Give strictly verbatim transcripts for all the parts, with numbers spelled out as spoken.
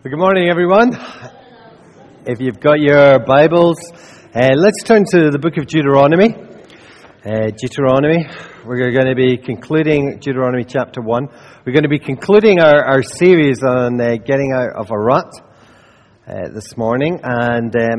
Good morning, everyone. If you've got your Bibles, uh, let's turn to the book of Deuteronomy. Uh, Deuteronomy. We're going to be concluding Deuteronomy chapter one. We're going to be concluding our, our series on uh, getting out of a rut uh, this morning. And um,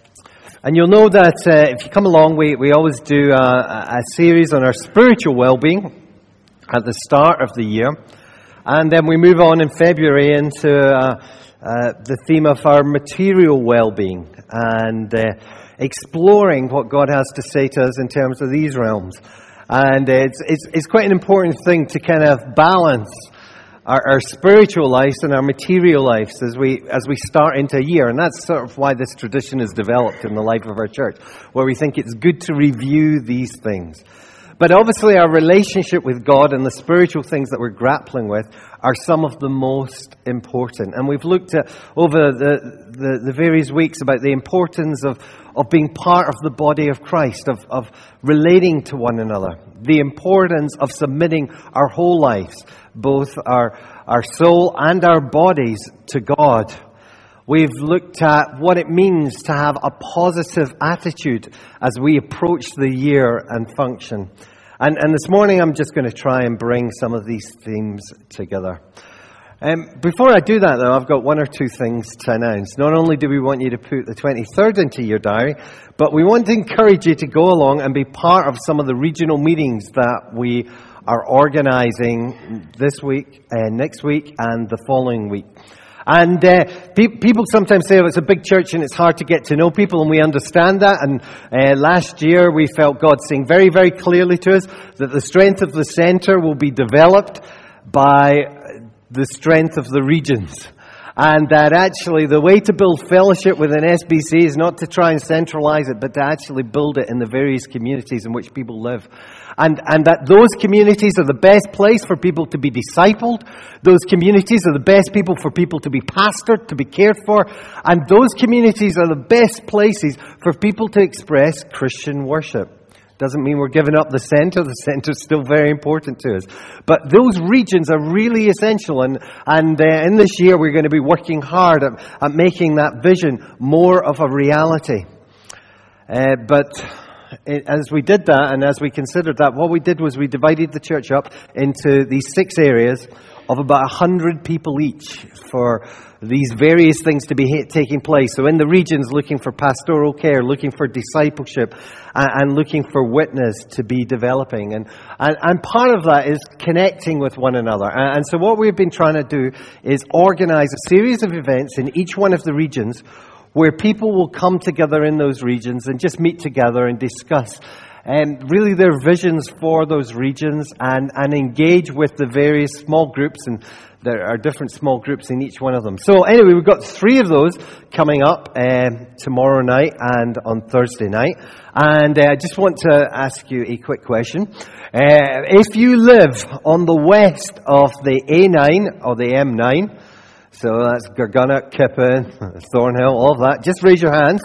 and you'll know that uh, if you come along, we, we always do a, a series on our spiritual well-being at the start of the year. And then we move on in February into uh, uh, the theme of our material well-being and uh, exploring what God has to say to us in terms of these realms. And uh, it's, it's it's quite an important thing to kind of balance our, our spiritual lives and our material lives as we as we start into a year. And that's sort of why this tradition is developed in the life of our church, where we think it's good to review these things. But obviously our relationship with God and the spiritual things that we're grappling with are some of the most important. And we've looked at over the, the, the various weeks about the importance of, of being part of the body of Christ, of, of relating to one another, the importance of submitting our whole lives, both our, our soul and our bodies, to God. We've looked at what it means to have a positive attitude as we approach the year and function. And, and this morning I'm just going to try and bring some of these themes together. Um, before I do that, though, I've got one or two things to announce. Not only do we want you to put the twenty-third into your diary, but we want to encourage you to go along and be part of some of the regional meetings that we are organising this week, uh, next week, and the following week. And uh, pe- people sometimes say, oh, it's a big church and it's hard to get to know people, and we understand that. And uh, last year we felt God saying very, very clearly to us that the strength of the centre will be developed by the strength of the regions. And that actually the way to build fellowship within S B C is not to try and centralise it, but to actually build it in the various communities in which people live. And and that those communities are the best place for people to be discipled. Those communities are the best people for people to be pastored, to be cared for. And those communities are the best places for people to express Christian worship. Doesn't mean we're giving up the centre. The centre is still very important to us. But those regions are really essential. And, and uh, in this year, we're going to be working hard at, at making that vision more of a reality. Uh, but it, as we did that, and as we considered that, what we did was we divided the church up into these six areas of about one hundred people each for these various things to be ha- taking place. So in the regions, looking for pastoral care, looking for discipleship, and, and looking for witness to be developing. And, and, and part of that is connecting with one another. And, and so what we've been trying to do is organize a series of events in each one of the regions where people will come together in those regions and just meet together and discuss and really their visions for those regions and, and engage with the various small groups, and there are different small groups in each one of them. So anyway, we've got three of those coming up um, tomorrow night and on Thursday night. And uh, I just want to ask you a quick question. Uh, if you live on the west of the A nine or the M nine, so that's Gargunnock, Kippen, Thornhill, all of that, just raise your hands.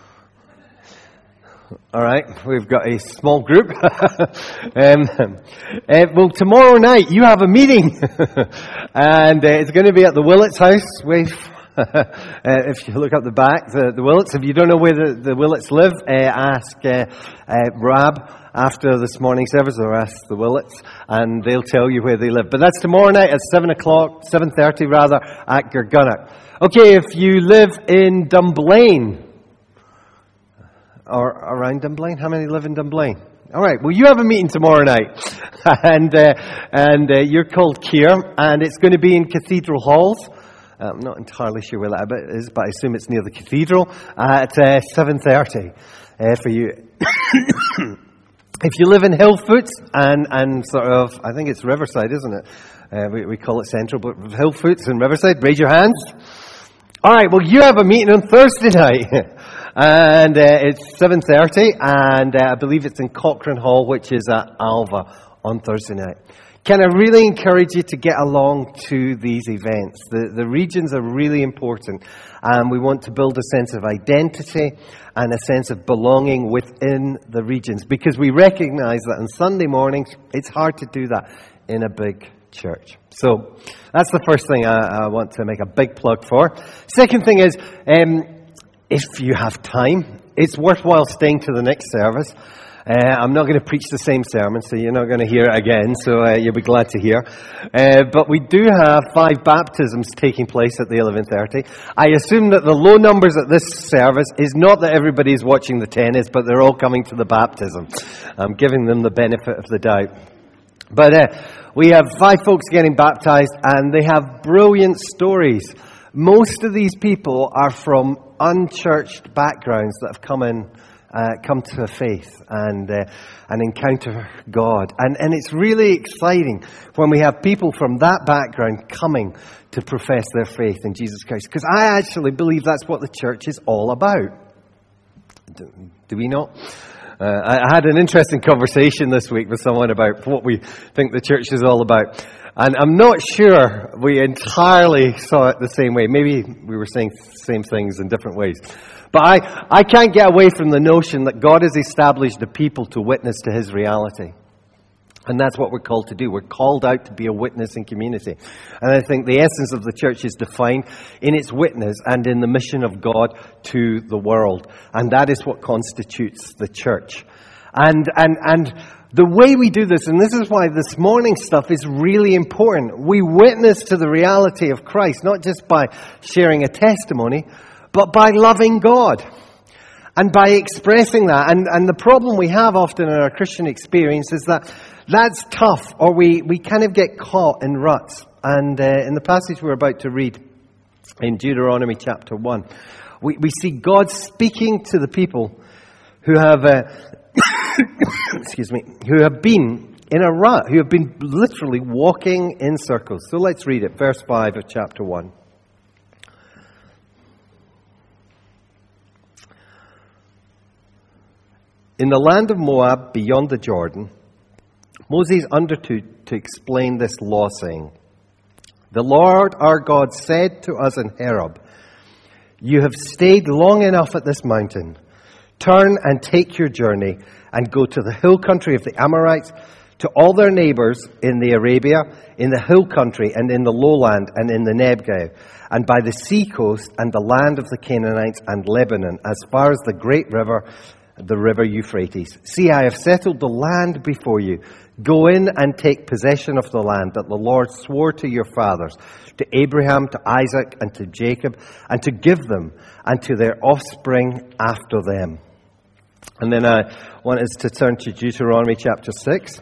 All right, we've got a small group. um, uh, well, tomorrow night you have a meeting, and uh, it's going to be at the Willits house. We've, uh, if you look up the back, the, the Willits. If you don't know where the, the Willits live, uh, ask uh, uh, Rab after this morning service, or ask the Willits, and they'll tell you where they live. But that's tomorrow night at seven o'clock, seven thirty rather, at Gargunnock. Okay, if you live in Dunblane, or around Dunblane? How many live in Dunblane? All right. Well, you have a meeting tomorrow night, and uh, and uh, you're called Keir, and it's going to be in Cathedral Halls. I'm not entirely sure where that is, but I assume it's near the cathedral at uh, seven thirty uh, for you. If you live in Hillfoot and and sort of, I think it's Riverside, isn't it? Uh, we we call it Central, but Hillfoot and Riverside. Raise your hands. All right. Well, you have a meeting on Thursday night. And uh, it's seven thirty, and uh, I believe it's in Cochrane Hall, which is at Alva on Thursday night. Can I really encourage you to get along to these events? The, the regions are really important, and we want to build a sense of identity and a sense of belonging within the regions, because we recognize that on Sunday mornings, it's hard to do that in a big church. So that's the first thing I, I want to make a big plug for. Second thing is, um, if you have time, it's worthwhile staying to the next service. Uh, I'm not going to preach the same sermon, so you're not going to hear it again, so uh, you'll be glad to hear. Uh, but we do have five baptisms taking place at the eleven thirty. I assume that the low numbers at this service is not that everybody's watching the tennis, but they're all coming to the baptism. I'm giving them the benefit of the doubt. But uh, we have five folks getting baptized, and they have brilliant stories. Most of these people are from unchurched backgrounds that have come in, uh, come to faith and uh, and encounter God. And and it's really exciting when we have people from that background coming to profess their faith in Jesus Christ. Because I actually believe that's what the church is all about. Do, do we not? Uh, I had an interesting conversation this week with someone about what we think the church is all about. And I'm not sure we entirely saw it the same way. Maybe we were saying the same things in different ways. But I, I can't get away from the notion that God has established a people to witness to His reality. And that's what we're called to do. We're called out to be a witness in community. And I think the essence of the church is defined in its witness and in the mission of God to the world. And that is what constitutes the church. And, and, and the way we do this, and this is why this morning stuff is really important. We witness to the reality of Christ, not just by sharing a testimony, but by loving God. And by expressing that. And, and the problem we have often in our Christian experience is that that's tough, or we, we kind of get caught in ruts. And uh, in the passage we're about to read in Deuteronomy chapter one, we, we see God speaking to the people who have, uh, excuse me, who have been in a rut, who have been literally walking in circles. So let's read it, verse five of chapter one. In the land of Moab, beyond the Jordan, Moses undertook to explain this law, saying, "The Lord our God said to us in Horeb, 'You have stayed long enough at this mountain. Turn and take your journey and go to the hill country of the Amorites, to all their neighbors in the Arabia, in the hill country and in the lowland and in the Negev, and by the sea coast and the land of the Canaanites and Lebanon, as far as the great river, the river Euphrates. See, I have settled the land before you. Go in and take possession of the land that the Lord swore to your fathers, to Abraham, to Isaac, and to Jacob, and to give them and to their offspring after them.'" And then I want us to turn to Deuteronomy chapter six.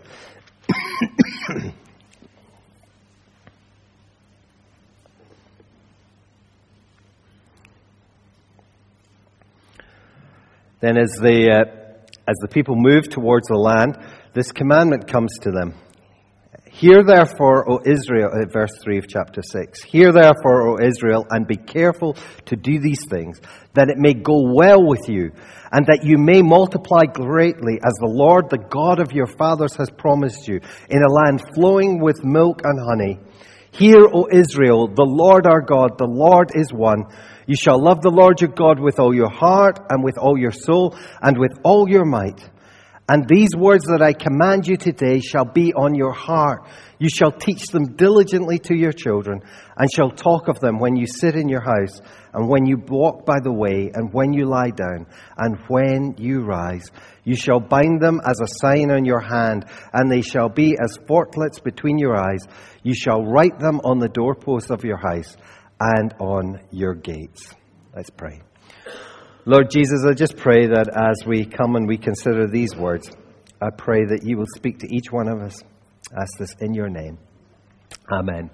Then as the, uh, as the people move towards the land, this commandment comes to them. "Hear therefore, O Israel," uh, verse three of chapter six. "Hear therefore, O Israel, and be careful to do these things, that it may go well with you, and that you may multiply greatly, as the Lord, the God of your fathers, has promised you, in a land flowing with milk and honey. Hear, O Israel, the Lord our God, the Lord is one. You shall love the Lord your God with all your heart, and with all your soul, and with all your might. And these words that I command you today shall be on your heart. You shall teach them diligently to your children, and shall talk of them when you sit in your house, and when you walk by the way, and when you lie down, and when you rise. You shall bind them as a sign on your hand, and they shall be as fortlets between your eyes. You shall write them on the doorposts of your house and on your gates." Let's pray. Lord Jesus, I just pray that as we come and we consider these words, I pray that you will speak to each one of us. I ask this in your name. Amen.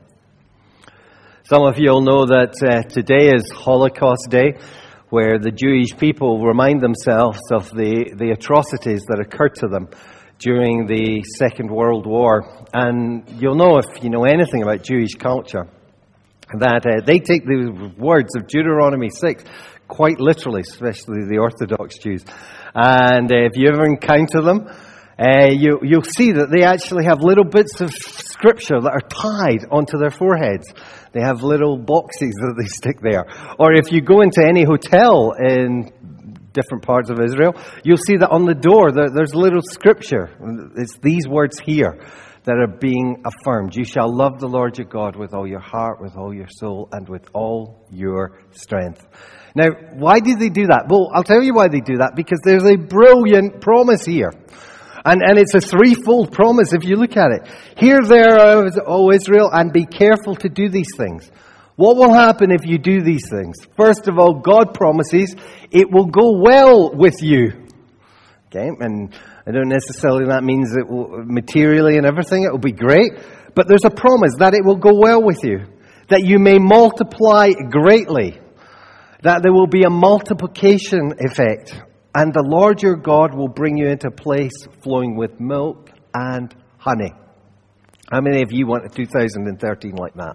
Some of you will know that uh, today is Holocaust Day, where the Jewish people remind themselves of the, the atrocities that occurred to them during the Second World War. And you'll know, if you know anything about Jewish culture, that uh, they take the words of Deuteronomy six quite literally, especially the Orthodox Jews. And uh, if you ever encounter them, uh, you, you'll see that they actually have little bits of scripture that are tied onto their foreheads. They have little boxes that they stick there. Or if you go into any hotel in different parts of Israel, you'll see that on the door there, there's little scripture. It's these words here that are being affirmed. You shall love the Lord your God with all your heart, with all your soul, and with all your strength. Now, why did they do that? Well, I'll tell you why they do that, because there's a brilliant promise here. And, and it's a threefold promise if you look at it. Hear there, O Israel, and be careful to do these things. What will happen if you do these things? First of all, God promises it will go well with you. Okay, and I don't necessarily that means it will materially and everything, it will be great. But there's a promise that it will go well with you. That you may multiply greatly. That there will be a multiplication effect. And the Lord your God will bring you into a place flowing with milk and honey. How many of you want a two thousand thirteen like that?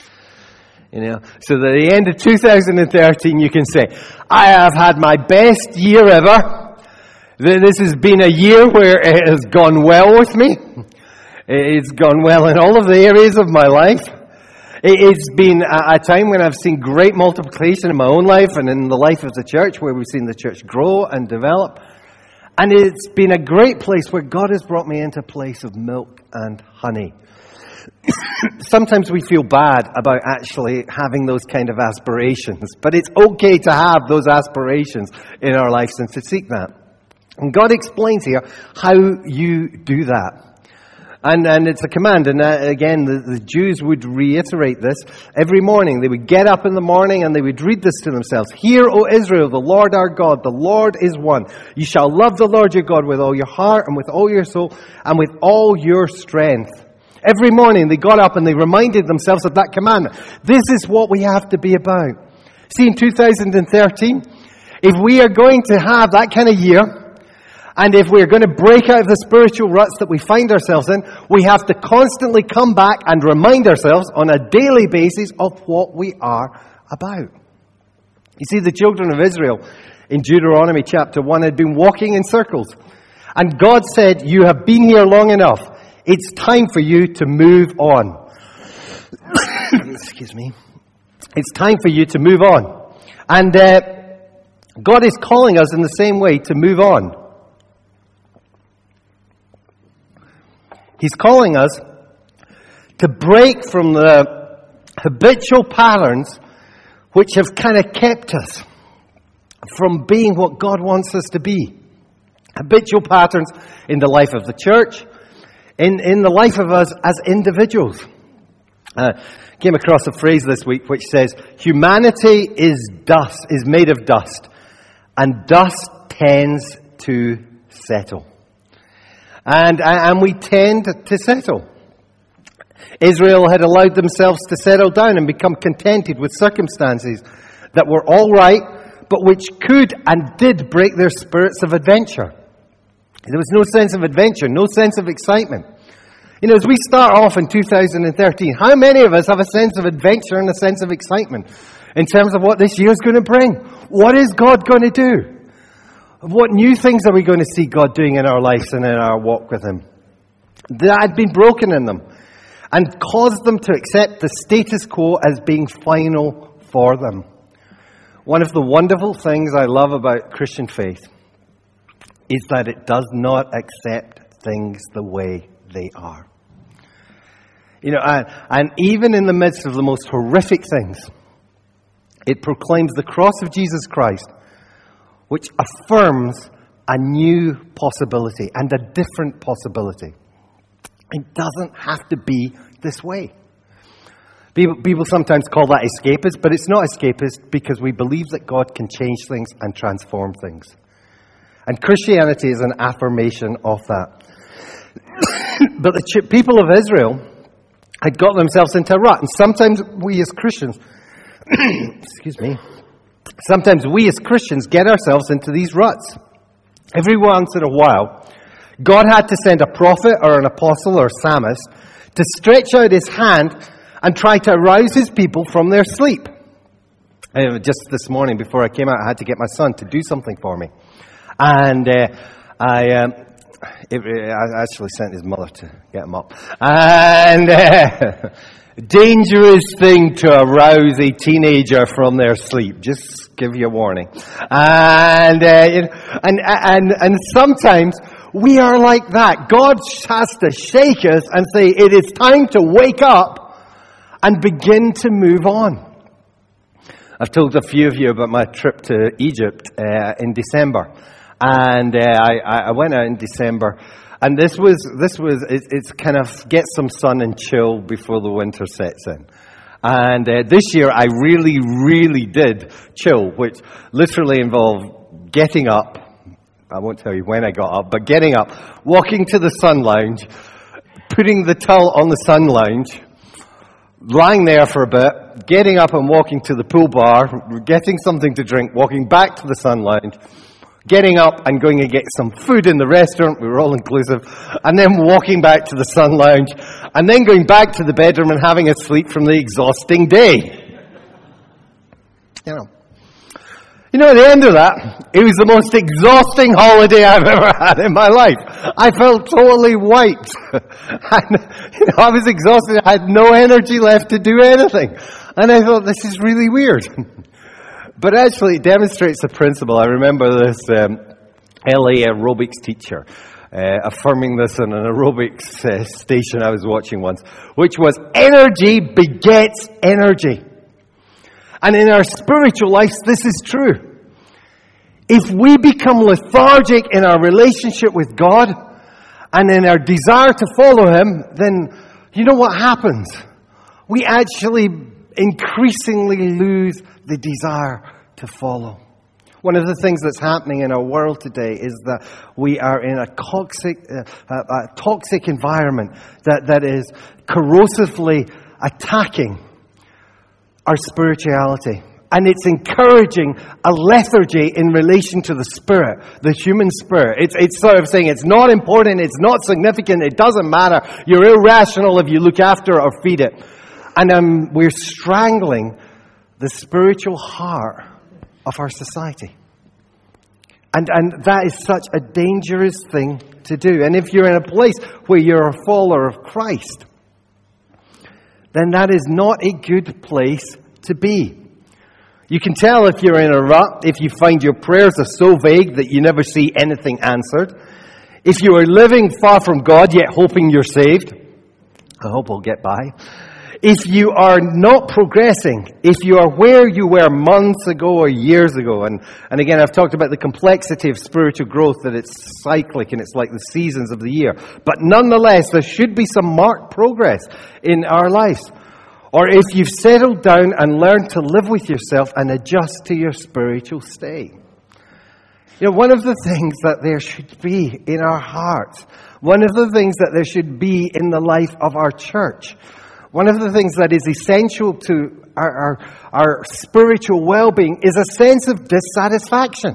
You know, so at the end of two thousand thirteen you can say, I have had my best year ever. This has been a year where it has gone well with me. It's gone well in all of the areas of my life. It's been a time when I've seen great multiplication in my own life and in the life of the church, where we've seen the church grow and develop. And it's been a great place where God has brought me into a place of milk and honey. Sometimes we feel bad about actually having those kind of aspirations, but it's okay to have those aspirations in our lives and to seek that. And God explains here how you do that. And and it's a command. And uh, again, the, the Jews would reiterate this every morning. They would get up in the morning and they would read this to themselves. Hear, O Israel, the Lord our God, the Lord is one. You shall love the Lord your God with all your heart and with all your soul and with all your strength. Every morning they got up and they reminded themselves of that commandment. This is what we have to be about. See, in two thousand thirteen, if we are going to have that kind of year, and if we're going to break out of the spiritual ruts that we find ourselves in, we have to constantly come back and remind ourselves on a daily basis of what we are about. You see, the children of Israel in Deuteronomy chapter one had been walking in circles. And God said, you have been here long enough. It's time for you to move on. Excuse me. It's time for you to move on. And uh, God is calling us in the same way to move on. He's calling us to break from the habitual patterns which have kind of kept us from being what God wants us to be. Habitual patterns in the life of the church, in, in the life of us as individuals. Uh, came across a phrase this week which says, humanity is dust, is made of dust, and dust tends to settle. And, and we tend to settle. Israel had allowed themselves to settle down and become contented with circumstances that were all right, but which could and did break their spirits of adventure. There was no sense of adventure, no sense of excitement. You know, as we start off in two thousand thirteen, how many of us have a sense of adventure and a sense of excitement in terms of what this year is going to bring? What is God going to do? What new things are we going to see God doing in our lives and in our walk with Him? That had been broken in them and caused them to accept the status quo as being final for them. One of the wonderful things I love about Christian faith is that it does not accept things the way they are. You know, and, and even in the midst of the most horrific things, it proclaims the cross of Jesus Christ, which affirms a new possibility and a different possibility. It doesn't have to be this way. People, people sometimes call that escapist, but it's not escapist because we believe that God can change things and transform things. And Christianity is an affirmation of that. But the ch- people of Israel had got themselves into a rut. And sometimes we as Christians, excuse me, sometimes we as Christians get ourselves into these ruts. Every once in a while, God had to send a prophet or an apostle or psalmist to stretch out His hand and try to arouse His people from their sleep. And just this morning before I came out, I had to get my son to do something for me. And uh, I, um, it, I actually sent his mother to get him up. And uh, dangerous thing to arouse a teenager from their sleep. Just give you a warning. And uh, and and and sometimes we are like that. God has to shake us and say, it is time to wake up and begin to move on. I've told a few of you about my trip to Egypt uh, in December. And uh, I, I went out in December. And this was, this was, it, it's kind of get some sun and chill before the winter sets in. And uh, this year I really, really did chill, which literally involved getting up. I won't tell you when I got up, but getting up, walking to the sun lounge, putting the towel on the sun lounge, lying there for a bit, getting up and walking to the pool bar, getting something to drink, walking back to the sun lounge, getting up and going to get some food in the restaurant, we were all inclusive, and then walking back to the sun lounge, and then going back to the bedroom and having a sleep from the exhausting day. You know. You know, at the end of that, it was the most exhausting holiday I've ever had in my life. I felt totally wiped. And, you know, I was exhausted. I had no energy left to do anything. And I thought, this is really weird. But actually, it demonstrates a principle. I remember this um, L A aerobics teacher uh, affirming this on an aerobics uh, station I was watching once, which was, energy begets energy. And in our spiritual lives, this is true. If we become lethargic in our relationship with God and in our desire to follow Him, then you know what happens? We actually increasingly lose the desire to follow. One of the things that's happening in our world today is that we are in a toxic, uh, a toxic environment that, that is corrosively attacking our spirituality. And it's encouraging a lethargy in relation to the spirit, the human spirit. It's, it's sort of saying it's not important, it's not significant, it doesn't matter. You're irrational if you look after it or feed it. And um, we're strangling the spiritual heart of our society. And, and that is such a dangerous thing to do. And if you're in a place where you're a follower of Christ, then that is not a good place to be. You can tell if you're in a rut, if you find your prayers are so vague that you never see anything answered. If you are living far from God yet hoping you're saved, I hope we'll get by. If you are not progressing, if you are where you were months ago or years ago, and, and again, I've talked about the complexity of spiritual growth, that it's cyclic and it's like the seasons of the year. But nonetheless, there should be some marked progress in our lives. Or if you've settled down and learned to live with yourself and adjust to your spiritual state. You know, one of the things that there should be in our hearts, one of the things that there should be in the life of our church, one of the things that is essential to our, our, our spiritual well-being is a sense of dissatisfaction.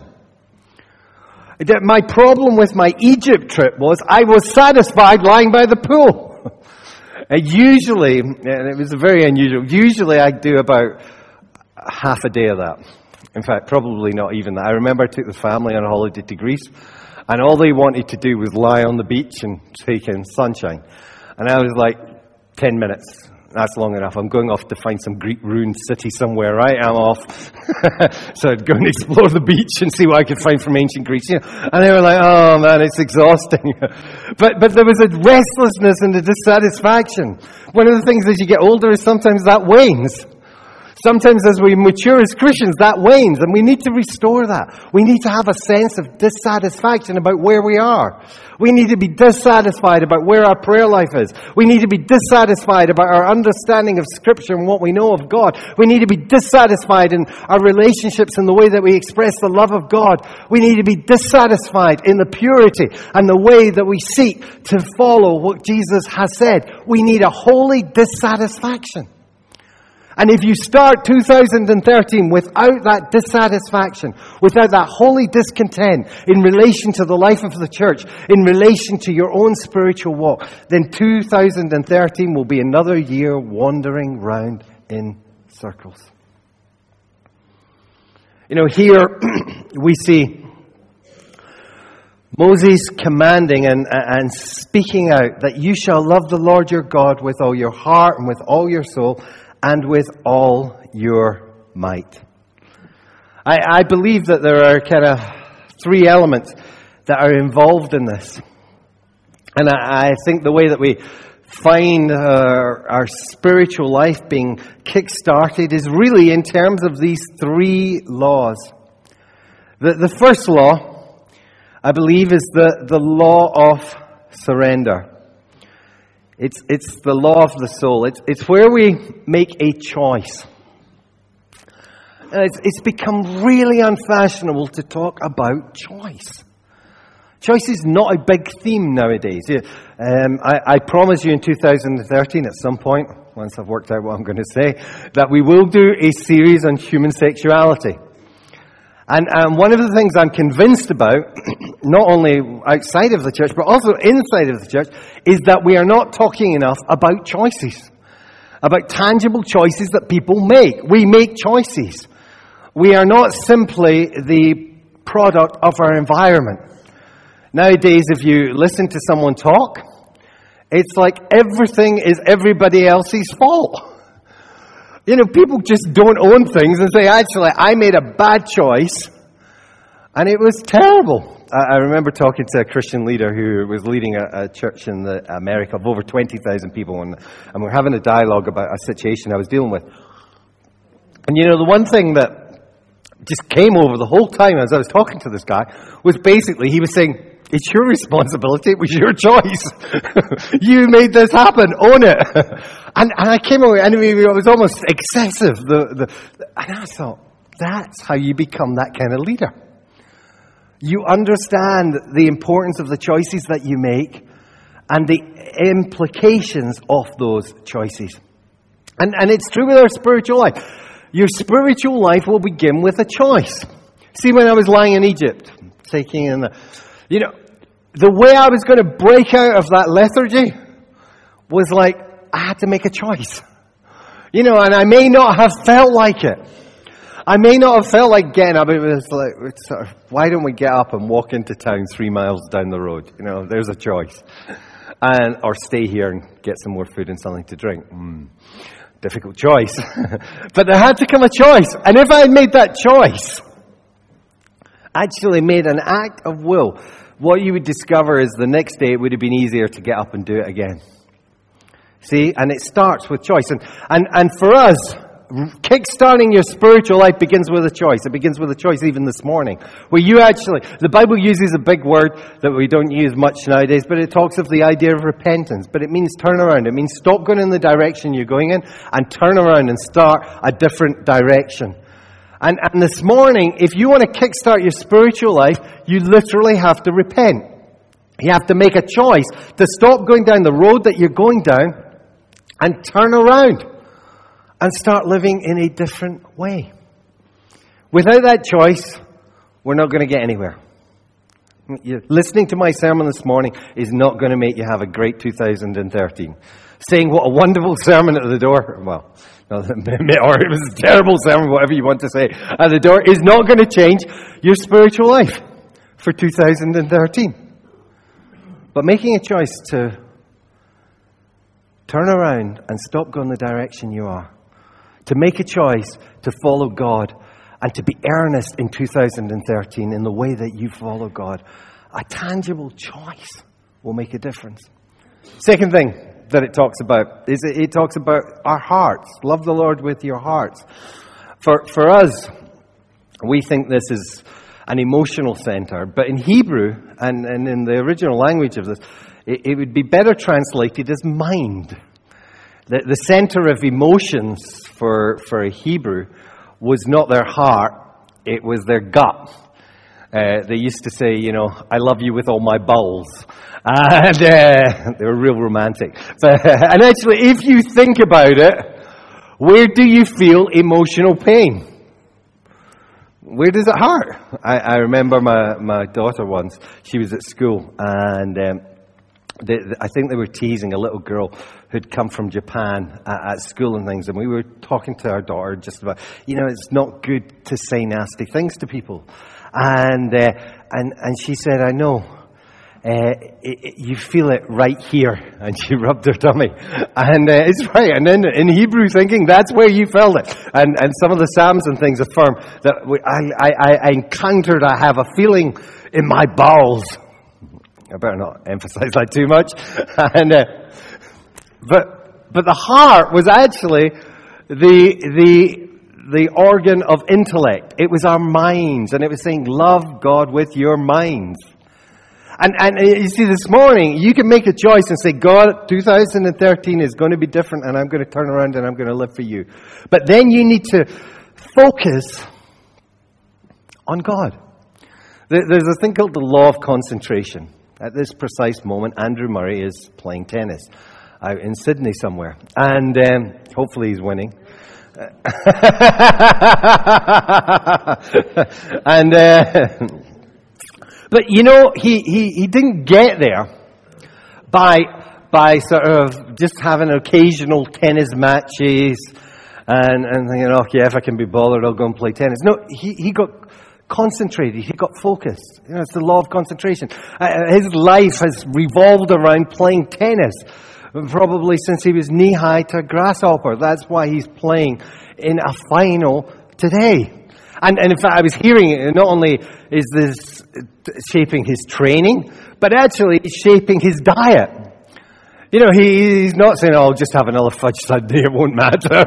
My problem with my Egypt trip was I was satisfied lying by the pool. And usually, and it was very unusual, usually I do about half a day of that. In fact, probably not even that. I remember I took the family on a holiday to Greece, and all they wanted to do was lie on the beach and take in sunshine. And I was like, ten minutes. That's long enough. I'm going off to find some Greek ruined city somewhere, right? I'm off. So I'd go and explore the beach and see what I could find from ancient Greece. You know? And they were like, oh man, it's exhausting. but but there was a restlessness and a dissatisfaction. One of the things as you get older is sometimes that wanes. Sometimes as we mature as Christians, that wanes, and we need to restore that. We need to have a sense of dissatisfaction about where we are. We need to be dissatisfied about where our prayer life is. We need to be dissatisfied about our understanding of Scripture and what we know of God. We need to be dissatisfied in our relationships and the way that we express the love of God. We need to be dissatisfied in the purity and the way that we seek to follow what Jesus has said. We need a holy dissatisfaction. And if you start two thousand thirteen without that dissatisfaction, without that holy discontent in relation to the life of the church, in relation to your own spiritual walk, then two thousand thirteen will be another year wandering round in circles. You know, here we see Moses commanding and, and speaking out that you shall love the Lord your God with all your heart and with all your soul and with all your might. I, I believe that there are kind of three elements that are involved in this. And I, I think the way that we find our, our spiritual life being kick-started is really in terms of these three laws. The, the first law, I believe, is the, the law of surrender. It's, it's the law of the soul. It's, it's where we make a choice. And it's, it's become really unfashionable to talk about choice. Choice is not a big theme nowadays. Um, I, I promise you in two thousand thirteen at some point, once I've worked out what I'm going to say, that we will do a series on human sexuality. And, and one of the things I'm convinced about, not only outside of the church, but also inside of the church, is that we are not talking enough about choices. About tangible choices that people make. We make choices. We are not simply the product of our environment. Nowadays, if you listen to someone talk, it's like everything is everybody else's fault. You know, people just don't own things and say, actually, I made a bad choice, and it was terrible. I, I remember talking to a Christian leader who was leading a, a church in the America of over twenty thousand people, and, and we're having a dialogue about a situation I was dealing with. And you know, the one thing that just came over the whole time as I was talking to this guy was basically, he was saying, it's your responsibility. It was your choice. You made this happen. Own it. And, and I came away, and it was almost excessive. The, the, and I thought, that's how you become that kind of leader. You understand the importance of the choices that you make and the implications of those choices. And, and it's true with our spiritual life. Your spiritual life will begin with a choice. See, when I was lying in Egypt, taking in the... You know, the way I was going to break out of that lethargy was like, I had to make a choice. You know, and I may not have felt like it. I may not have felt like getting up. It was like, it's sort of, why don't we get up and walk into town three miles down the road? You know, there's a choice. And, or stay here and get some more food and something to drink. Mm, difficult choice. But there had to come a choice. And if I had made that choice, actually made an act of will, what you would discover is the next day it would have been easier to get up and do it again. See? And it starts with choice. And, and, and for us, kickstarting your spiritual life begins with a choice. It begins with a choice even this morning. Where you actually, the Bible uses a big word that we don't use much nowadays, but it talks of the idea of repentance. But it means turn around. It means stop going in the direction you're going in and turn around and start a different direction. And, and this morning, if you want to kickstart your spiritual life, you literally have to repent. You have to make a choice to stop going down the road that you're going down and turn around and start living in a different way. Without that choice, we're not going to get anywhere. You're listening to my sermon this morning is not going to make you have a great two thousand thirteen. Saying what a wonderful sermon at the door, well, no, or it was a terrible sermon, whatever you want to say, at the door, is not going to change your spiritual life for two thousand thirteen. But making a choice to turn around and stop going the direction you are, to make a choice to follow God, and to be earnest in two thousand thirteen in the way that you follow God, a tangible choice will make a difference. Second thing that it talks about is it, it talks about our hearts. Love the Lord with your hearts. For for us, we think this is an emotional center, but in Hebrew and, and in the original language of this, it, it would be better translated as mind. The, the center of emotions for for a Hebrew was not their heart, it was their gut. Uh, they used to say, you know, I love you with all my bowels. And uh, they were real romantic. But, and actually, if you think about it, where do you feel emotional pain? Where does it hurt? I, I remember my, my daughter once, she was at school, and um, they, they, I think they were teasing a little girl who'd come from Japan at, at school and things, and we were talking to our daughter just about, you know, it's not good to say nasty things to people. And uh, and and she said, I know. Uh, it, it, you feel it right here. And she rubbed her tummy. And uh, it's right. And then in Hebrew thinking, that's where you felt it. And and some of the Psalms and things affirm that we, I, I, I encountered, I have a feeling in my bowels. I better not emphasize that too much. and uh, but but the heart was actually the the the organ of intellect. It was our minds, and it was saying, "Love God with your minds." And and you see, this morning you can make a choice and say, "God, two thousand thirteen is going to be different, and I'm going to turn around and I'm going to live for you." But then you need to focus on God. There's a thing called the law of concentration. At this precise moment, Andrew Murray is playing tennis out in Sydney somewhere, and um, hopefully he's winning. and. Uh, But, you know, he, he, he didn't get there by by sort of just having occasional tennis matches and, and thinking, okay, if I can be bothered, I'll go and play tennis. No, he, he got concentrated. He got focused. You know, it's the law of concentration. Uh, his life has revolved around playing tennis, probably since he was knee-high to a grasshopper. That's why he's playing in a final today. And, and in fact, I was hearing it, not only is this shaping his training, but actually it's shaping his diet. You know, he, he's not saying, oh, I'll just have another fudge sundae, it won't matter.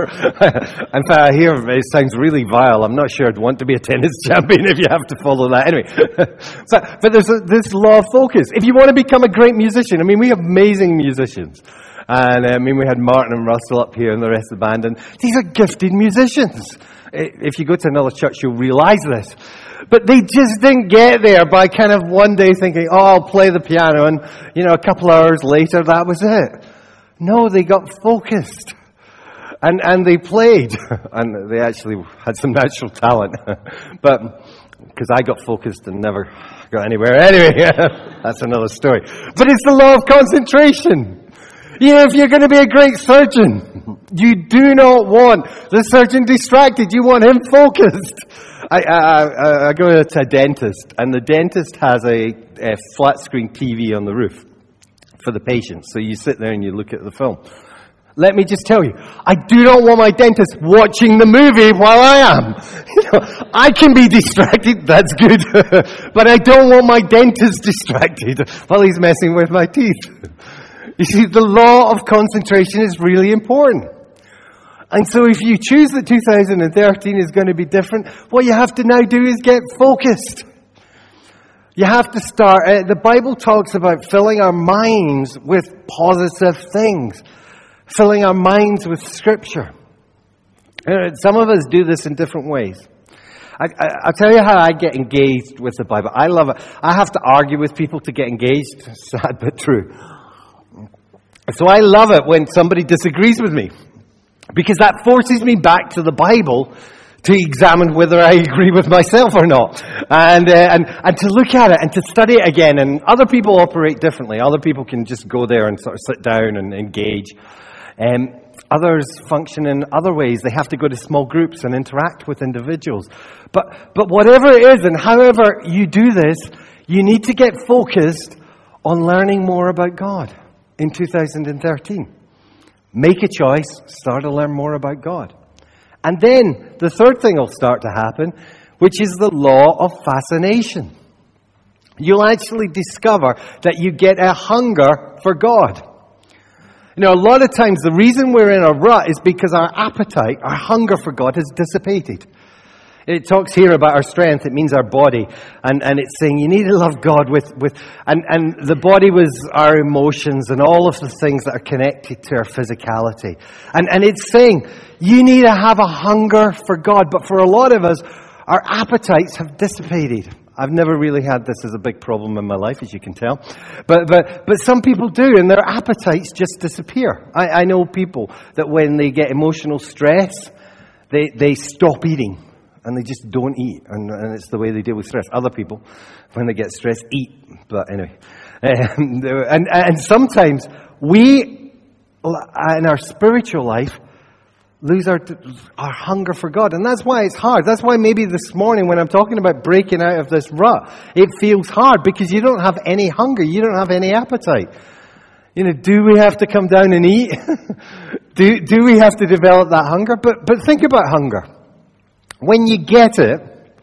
In fact, I hear it sounds really vile. I'm not sure I'd want to be a tennis champion if you have to follow that. Anyway, so, but there's a, this law of focus. If you want to become a great musician, I mean, we have amazing musicians. And I mean, we had Martin and Russell up here and the rest of the band, and these are gifted musicians. If you go to another church, you'll realize this. But they just didn't get there by kind of one day thinking, oh, I'll play the piano, and, you know, a couple of hours later, that was it. No, they got focused. And and they played. And they actually had some natural talent. But, because I got focused and never got anywhere. Anyway, that's another story. But it's the law of concentration. You know, if you're going to be a great surgeon, you do not want the surgeon distracted. You want him focused. I, I, I go to a dentist, and the dentist has a, a flat screen T V on the roof for the patients. So you sit there and you look at the film. Let me just tell you, I do not want my dentist watching the movie while I am. You know, I can be distracted, that's good. But I don't want my dentist distracted while he's messing with my teeth. You see, the law of concentration is really important. And so if you choose that two thousand thirteen is going to be different, what you have to now do is get focused. You have to start, uh, the Bible talks about filling our minds with positive things. Filling our minds with Scripture. Uh, some of us do this in different ways. I, I, I'll tell you how I get engaged with the Bible. I love it. I have to argue with people to get engaged. Sad but true. So I love it when somebody disagrees with me, because that forces me back to the Bible to examine whether I agree with myself or not, and uh, and and to look at it and to study it again. And other people operate differently. Other people can just go there and sort of sit down and engage. Um, others function in other ways. They have to go to small groups and interact with individuals. But but whatever it is, and however you do this, you need to get focused on learning more about God. In two thousand thirteen, make a choice, start to learn more about God. And then the third thing will start to happen, which is the law of fascination. You'll actually discover that you get a hunger for God. You know, a lot of times the reason we're in a rut is because our appetite, our hunger for God has dissipated. It talks here about our strength. It means our body. And, and it's saying you need to love God with, with and, and the body was our emotions and all of the things that are connected to our physicality. And, and it's saying you need to have a hunger for God. But for a lot of us, our appetites have dissipated. I've never really had this as a big problem in my life, as you can tell. But but but some people do, and their appetites just disappear. I, I know people that when they get emotional stress, they, they stop eating. And they just don't eat. And, and it's the way they deal with stress. Other people, when they get stressed, eat. But anyway. Um, and, and sometimes we, in our spiritual life, lose our our hunger for God. And that's why it's hard. That's why maybe this morning when I'm talking about breaking out of this rut, it feels hard because you don't have any hunger. You don't have any appetite. You know, do we have to come down and eat? do, do we have to develop that hunger? But, but think about hunger. When you get it,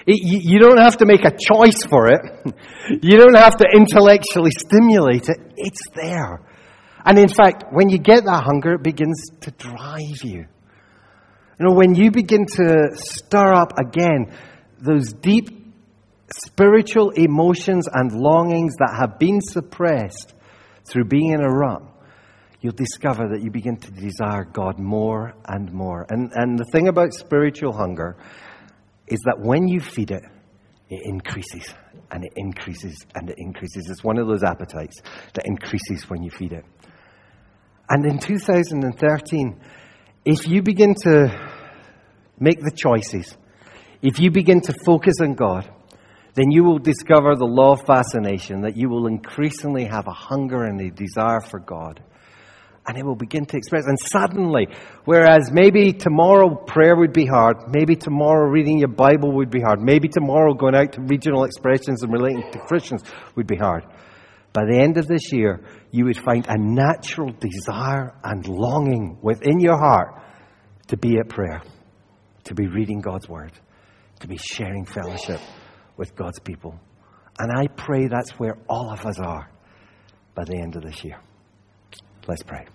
It, you, you don't have to make a choice for it. You don't have to intellectually stimulate it. It's there. And in fact, when you get that hunger, it begins to drive you. You know, when you begin to stir up again those deep spiritual emotions and longings that have been suppressed through being in a rut, you'll discover that you begin to desire God more and more. And, and the thing about spiritual hunger is that when you feed it, it increases and it increases and it increases. It's one of those appetites that increases when you feed it. And in two thousand thirteen, if you begin to make the choices, if you begin to focus on God, then you will discover the law of fascination, that you will increasingly have a hunger and a desire for God. And it will begin to express. And suddenly, whereas maybe tomorrow prayer would be hard, maybe tomorrow reading your Bible would be hard, maybe tomorrow going out to regional expressions and relating to Christians would be hard, by the end of this year, you would find a natural desire and longing within your heart to be at prayer, to be reading God's Word, to be sharing fellowship with God's people. And I pray that's where all of us are by the end of this year. Let's pray.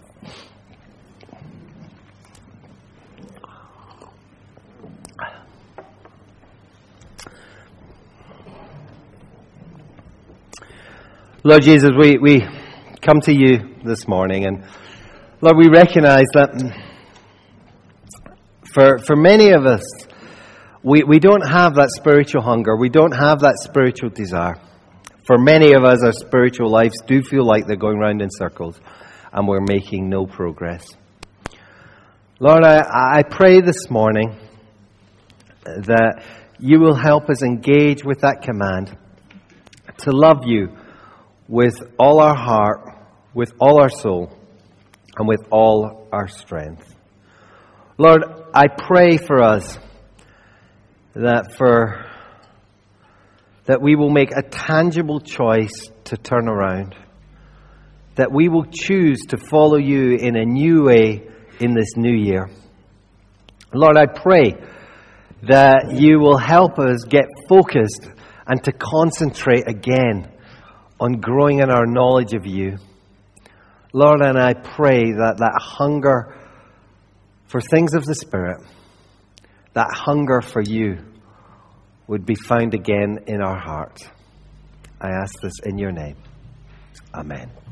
Lord Jesus, we, we come to you this morning, and Lord, we recognize that for for many of us, we, we don't have that spiritual hunger. We don't have that spiritual desire. For many of us, our spiritual lives do feel like they're going round in circles, and we're making no progress. Lord, I, I pray this morning that you will help us engage with that command to love you with all our heart, with all our soul, and with all our strength. Lord, I pray for us that for that we will make a tangible choice to turn around, that we will choose to follow you in a new way in this new year. Lord, I pray that you will help us get focused and to concentrate again on growing in our knowledge of you. Lord, and I pray that that hunger for things of the Spirit, that hunger for you, would be found again in our hearts. I ask this in your name. Amen.